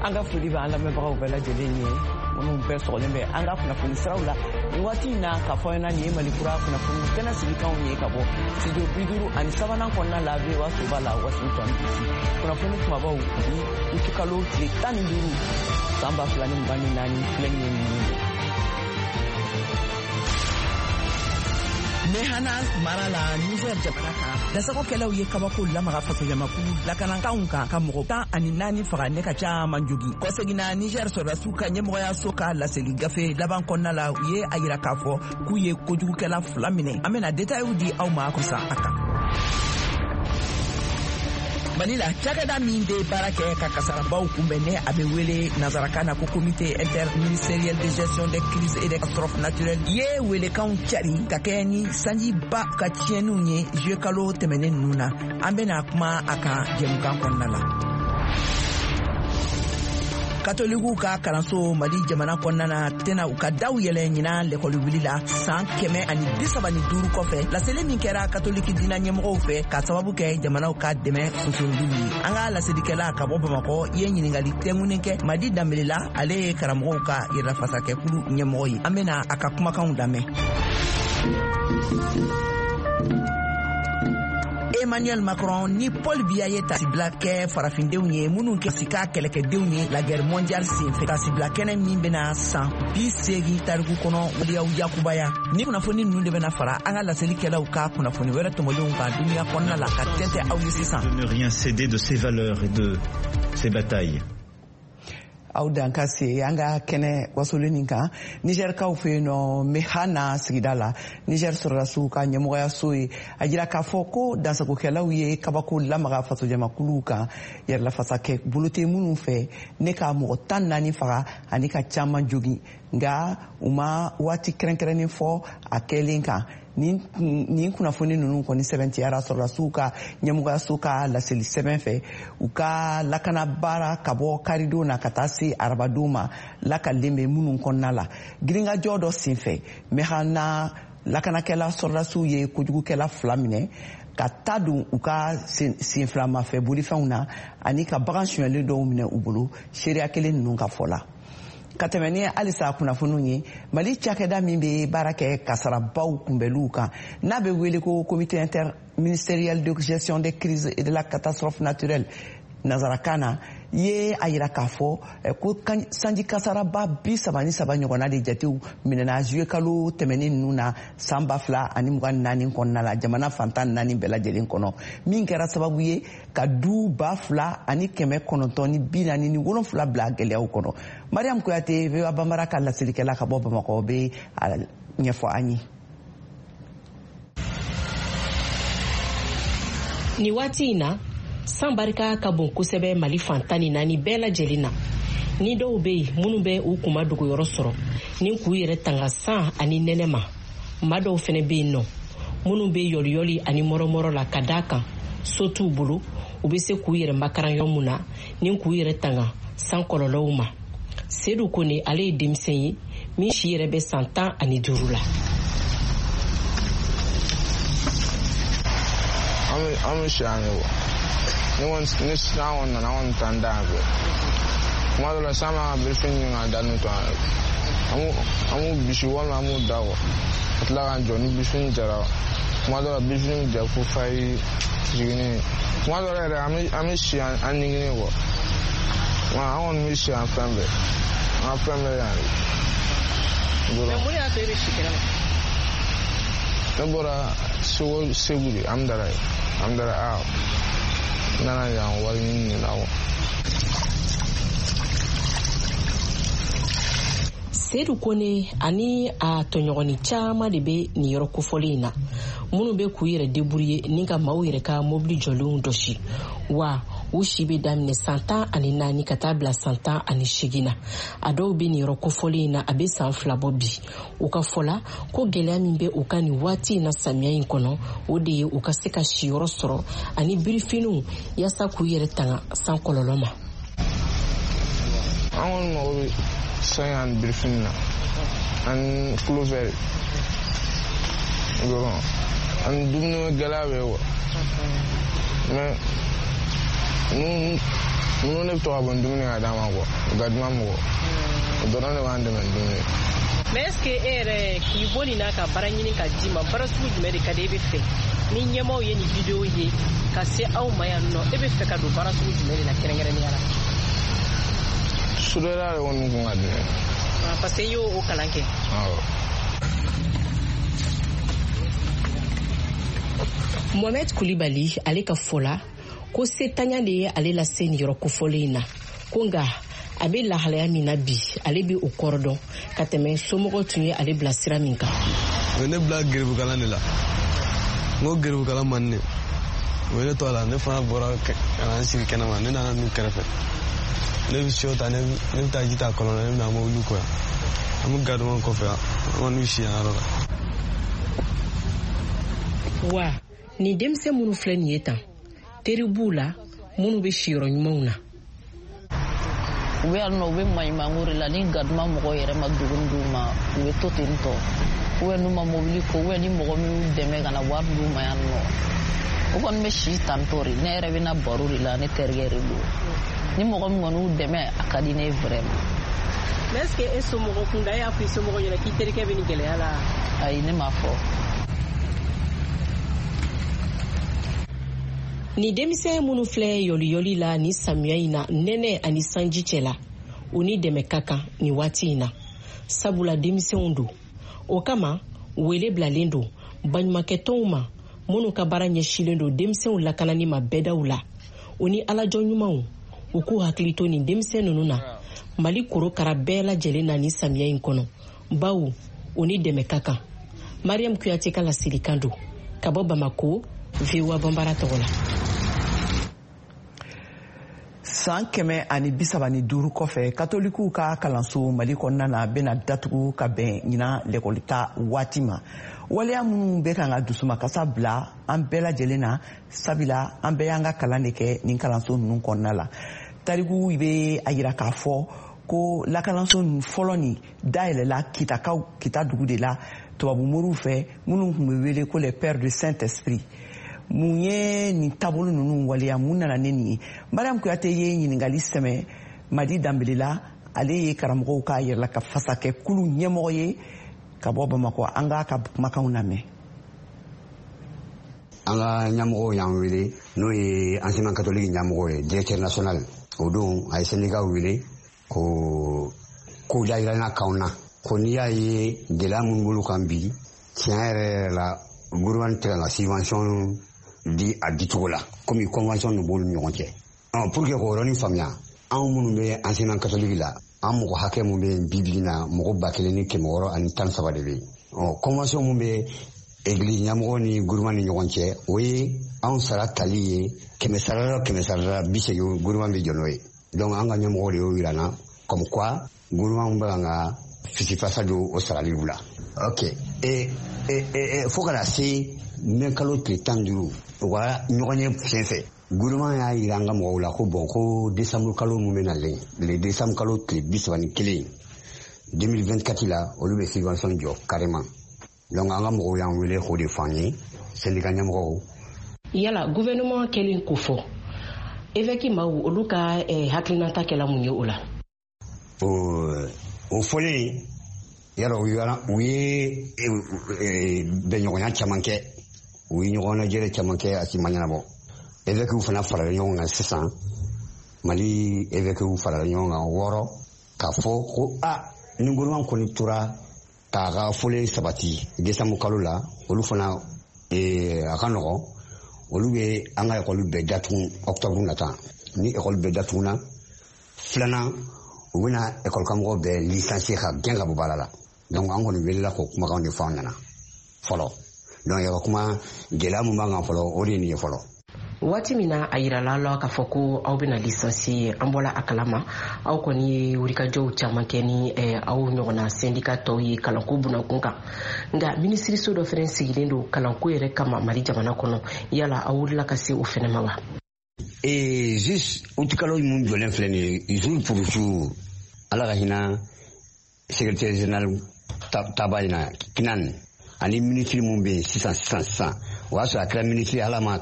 an ka foli b'an lamɛnbagaw bɛɛ lajɛlen ye minnu bɛɛ sɔgɔlen bɛ an ka kunnafoni siraw la nin waati in na k'a fɔ an ɲɛna nin ye Malikura kunnafoni kɛnɛ sigikanw ye ka bɔ studio 53 kɔnɔna la VOA soba la Washington DC kunnafoni kumabaw bi utikalo tile 15 san 2024 filɛ nin ye ninnu ye. Mehana mara la Niger jamana kan dasagokɛlaw ye kabako lamaga fasojamakulu lakanankanw kan ka mɔgɔ 14 faga ne ka caaman jogi kɔsegina Niger sɔrɔdasiw ka ɲɛmɔgɔyaso ka laseli gafe laban kɔnɔna la u ye a yira k'a fɔ k'u ye kojugukɛla 2 minɛ an bɛna détails di aw ma kusa a kan. Mali la cakɛda min bɛ baara kɛ ka kasarabaw kunbɛn ne a bɛ wele nazarakan na ko comité interministériel de gestion des crises et des catastrophes naturelles ye welekanw cari ka kɛ ni sanjiba ka tiɲɛniw ye juillet kalo tɛmɛnen ninnu na an bɛna kuma a kan jɛmukan kɔnɔna la. Katoligu ka kalanso Mali jamana kɔnɔna na tɛna u ka daw yɛlɛ ɲina l'école wuli la san 135 kɔfɛ laseli min kɛra katoliki diina ɲɛmɔgɔw fɛ ka sababu kɛ jamanaw ka dɛmɛ sosoliw ye an ka laselikɛla ka bɔ Bamakɔ ye ɲiningali tɛŋunen kɛ Madi Danbelela ale ye karamɔgɔw ka yɛrɛfasakɛkulu ɲɛmɔgɔ ye an bɛna a ka kumakanw lamɛn. Emmanuel Macron ni Paul Biya ye tasibila kɛ farafindenw ye minnu kɛ sika kɛlɛkɛdenw ye la guerre mondiale senfɛ tasibila kɛnɛ min bɛna san 80 tariku kɔnɔ waliyaw yakubaya ni kunnafoni ninnu de bɛna fara an ka laselikɛlaw ka kunnafoni wɛrɛ tɔmɔlenw kan duniya kɔnɔna la ka tɛntɛ aw ye sisan. Ne rien céder de ses valeurs et de ses batailles. Aw dan ka se an ka kɛnɛ wasoleni kan Nigerkaw fɛ yen nɔ Mehana sigida la Niger sɔrɔdasiw ka ɲɛmɔgɔyaso ye a jira k'a fɔ ko dansagokɛlaw ye kabako lamaga fasojamakuluw kan yɛrɛlafasakɛ bolo tɛ minnu fɛ ne ka mɔgɔ 14 faga ani ka caman jogi nka u ma waati kɛrɛnkɛrɛnnen fɔ a kɛlen kan nin kunnafoni ninnu kɔni sɛbɛntiyara sɔrɔdasiw ka ɲɛmɔgɔyaso ka laseli sɛbɛn fɛ u ka lakana baara ka bɔ karidon na ka taa se arabadon ma lakalen bɛ minnu kɔnɔna la girinkajɔ dɔ senfɛ Mehana lakanakɛla sɔrɔdasiw ye kojugukɛla 2 minɛ ka taa don u ka senfilamafɛ bolifɛnw na ani ka bagan suɲɛlen dɔw minɛ u bolo seereya kelen ninnu ka fɔ la. Ka tɛmɛ ni halisa kunnafoniw ye Mali cakɛda min bɛ baara kɛ kasarabaw kunbɛliw kan n'a bɛ wele ko comité interministériel de gestion des crises et de la catastrophe naturelle nazarakan na ye a yira k'a fɔ ko sanji kasaraba 33 ɲɔgɔnna de jatew minɛna juillet kalo tɛmɛnen ninnu na san 2024 kɔnɔna la jamana fantan 4 bɛɛ lajɛlen kɔnɔ min kɛra sababu ye ka du 2,947 bila gɛlɛyaw kɔnɔ. Mariam Kuyate VOA Bambara ka laselikɛla ka bɔ Bamakɔ bɛ a ɲɛfɔ an ye. Ni waati in na san barika ka bon kosɛbɛ Mali fantan 4 bɛɛ lajɛlen na ni dɔw bɛ yen minnu bɛ u kuma dogoyɔrɔ sɔrɔ ni k'u yɛrɛ tanga san ani nɛnɛ ma ma dɔw fɛnɛ bɛ yen nɔ minnu bɛ yɔliyɔli ani mɔrɔmɔrɔ la ka d'a kan so t'u bolo u bɛ se k'u yɛrɛ makaran yɔrɔ min na ni k'u yɛrɛ tanga san kɔlɔlɔw ma. Sedu Kone ale ye denmisɛn ye min si yɛrɛ bɛ san 15 la. I'm sure ne sisan nana an tan da fɛ kuma dɔ la san ma bɛ fɛn ɲini ka da n'o to an b'u bisi walima an b'u da kɔ ka tila k'an jɔ ni bisfin jara kuma dɔ la bisfin jɛ fo fa ye jiginni kuma dɔ la yɛrɛ an bɛ si an ɲinini kɔ an kɔni bɛ si an fɛn bɛɛ an ka fɛn bɛɛ yan de. Mun y'a to i bɛ si kɛnɛma? Ne bɔra Segu de an dara nana yan wari ɲini na wa. Sedu Kone ani a tɔɲɔgɔni caman de bɛ nin yɔrɔ kofɔlen in na minnu bɛ k'u yɛrɛ débrouiller ni ka maaw yɛrɛ ka mobili jɔlenw dɔsi wa u si bɛ daminɛ san 14 ka taa bila san 18 na a dɔw bɛ nin yɔrɔ kofɔlen in na a bɛ san 2 bɔ bi u ka fɔla ko gɛlɛya min bɛ u ka nin waati in na samiya in kɔnɔ o de ye u ka se ka siyɔrɔ sɔrɔ ani birifiniw yaasa k'u yɛrɛ tanga san kɔlɔlɔ ma. An kɔni mago bɛ san ani birifini na ani kulovɛri ani dumuni gɛlɛya bɛ wa mais minnu ne bɛ to ka bɔ dumuni ka d'a ma quoi u ka duman mɔgɔ o dɔrɔn de b'an dɛmɛ dumuni. mais est ce que e yɛrɛ k'i bɔ nin na ka baara ɲini ka d'i ma baara sugu jumɛn de ka di e bɛ fɛ ni ɲɛmaaw ye nin video ye ka se aw ma yan nɔ e bɛ fɛ ka don baara sugu jumɛn de la kɛrɛnkɛrɛnnenya la. sudala de kɔni kun ka di ne ye. parce que i y'o kalan kɛ. awɔ. Mohamed Kulibali ale ka fɔ la ko setanya de ye ale lase nin yɔrɔ kofɔlen in na ko nka a bɛ lahalaya min na bi ale bɛ o kɔrɔ dɔn ka tɛmɛ somɔgɔw tun ye ale bila sira min kan. o ye ne bila geribukalan de la n ko geribukalan man ne o ye ne to a la ne fana bɔra ka na n sigi kɛnɛma ne nana n'u kɛrɛfɛ ne bɛ siyɔ ta ne bɛ taa ji ta kɔlɔn na ne bɛ na mobili kɔ yan an bɛ gaduma kɔfɛ an kɔni si yan yɔrɔ la. wa ni denmisɛn minnu filɛ nin ye tan teri b'u la minnu bɛ siyɔrɔ ɲumanw na. u bɛ yan nɔ u bɛ maɲumanko de la ni gaduma mɔgɔw yɛrɛ ma dumuni d'u ma u bɛ to ten tɔ ou n'u ma mobili ko ou ni mɔgɔ min y'u dɛmɛ ka na wari d'u ma yan nɔ u kɔni bɛ si tantɔ de ne yɛrɛ bɛ na baro de la ne terikɛ de don ni mɔgɔ min kɔni y'u dɛmɛ a ka di ne vraiment. mais est ce que e somɔgɔ kunda e y'a fɔ i somɔgɔ ɲɛna k'i terikɛ bɛ nin gɛlɛya la. ayi ne m'a fɔ. ni denmisɛn minnu filɛ yɔliyɔli la ni samiya in na nɛnɛ ani sanji cɛ la u ni dɛmɛ ka kan ni waati in na sabula denmisɛnw don o kama wele bilalen don baɲumankɛtɔnw ma minnu ka baara ɲɛsilen don denmisɛnw lakanani ma bɛdaw la u ni alajɔ ɲumanw u k'u hakili to nin denmisɛn ninnu na mali korokara bɛɛ lajɛlen na ni samiya in kɔnɔ bawo u ni dɛmɛ ka kan. mariam kuyate ka lasilikan don ka bɔ bamako VOA Bambara tɔgɔ la. san 135 kɔfɛ katolikiw ka kalanso mali kɔnɔna na bɛna datugu ka bɛn ɲina lɛkɔlita waati ma waleya minnu bɛ kan ka dusumakasa bila an bɛɛ lajɛlen na sabula an bɛɛ y'an ka kalan de kɛ nin kalanso ninnu kɔnɔna la tarikuw bɛ a yira k'a fɔ ko lakalanso ninnu fɔlɔ nin dayɛlɛla kita dugu de la tubabu moriw fɛ minnu tun bɛ wele ko les pères de Saint-Esprit. mun ye nin taabolo ninnu waleya mun nana ne nin ye mariam kuyate ye ɲiningali sɛmɛ madi danbelela ale ye karamɔgɔw k'a yɛrɛ la ka fasakɛ kulu ɲɛmɔgɔ ye ka bɔ bamako an k'a ka kumakanw lamɛn. an ka ɲɛmɔgɔw y'an wele n'o ye enseignement catholique ɲɛmɔgɔ ye directeur national o don a ye syndicat wele ko kow dayirana k'anw na ko n'i y'a ye gɛlɛya minnu b'olu kan bi tiɲɛ yɛrɛ la gouvernement tɛ ka subvention di a dicogo la komi convention de b'olu ɲɔgɔn cɛ pour que k'o yɔrɔnin faamuya anw minnu bɛ enseignement catholique la an mɔgɔ hakɛ min bɛ yen bi na mɔgɔ 1613 de bɛ yen convention min bɛ église ɲɛmɔgɔ ni gouvernement ni ɲɔgɔn cɛ o ye anw sara tali ye 100 80 gouvernement bɛ jɔ n'o ye donc an ka ɲɛmɔgɔ de y'o yira na comme quoi gouvernement bɛ kan ka fisifasa don o sarali la ok fo ka na se mɛ kalo tile 15 o ka ɲɔgɔn ye fiɲɛ fɛ gouvernement y'a yira an ka mɔgɔw la ko bon ko décembre kalo mun bɛ nalen le décembre kalo tile 31 2024 la olu bɛ subvention jɔ carrément donc an ka mɔgɔw y'an wele k'o de f'an ye syndicat ɲɛmɔgɔw. yala gouvernement kɛlen ko fɔ évêque maaw olu ka hakilinata kɛla mun ye o la. o fɔlen yala u ye bɛnɲɔgɔnya caman kɛ u ye ɲɔgɔn lajɛrɛ caman kɛ a si ma ɲɛnabɔ évêquew fana farala ɲɔgɔn kan sisan mali évêquew farala ɲɔgɔn kan 6 k'a fɔ ko ni gouvernement kɔni tora k'a ka fɔlen sabati décembre kalo la olu fana a ka nɔgɔn olu bɛ an ka école bɛɛ datugu octobre nata ni école bɛɛ datuguna filanan u bɛna école karamɔgɔ bɛɛ licencier ka gɛn ka bɔ baara la donc an kɔni welela k'o kumakanw de fɔ an ɲɛna fɔlɔ donc yɛrɛ kuma gɛlɛya min b'an kan fɔlɔ o de ye nin ye fɔlɔ. waati min na a yirala la k'a fɔ ko aw bɛna licencier an bɔra a kalama aw kɔni ye wulikajɔw caman kɛ ni aw ɲɔgɔnna syndicat tɔw ye kalanko bunakun kan nka minisiriso dɔ fana sigilen don kalanko yɛrɛ kama mali jamana kɔnɔ yala aw wulila ka se o fana ma wa. juste utikalo mun jɔlen filɛ nin ye jour pour jour ala ka hinɛ secrétaire général taba in na kinan ani ministre mun bɛ yen sisan o y'a sɔrɔ a kɛra ministre ala ma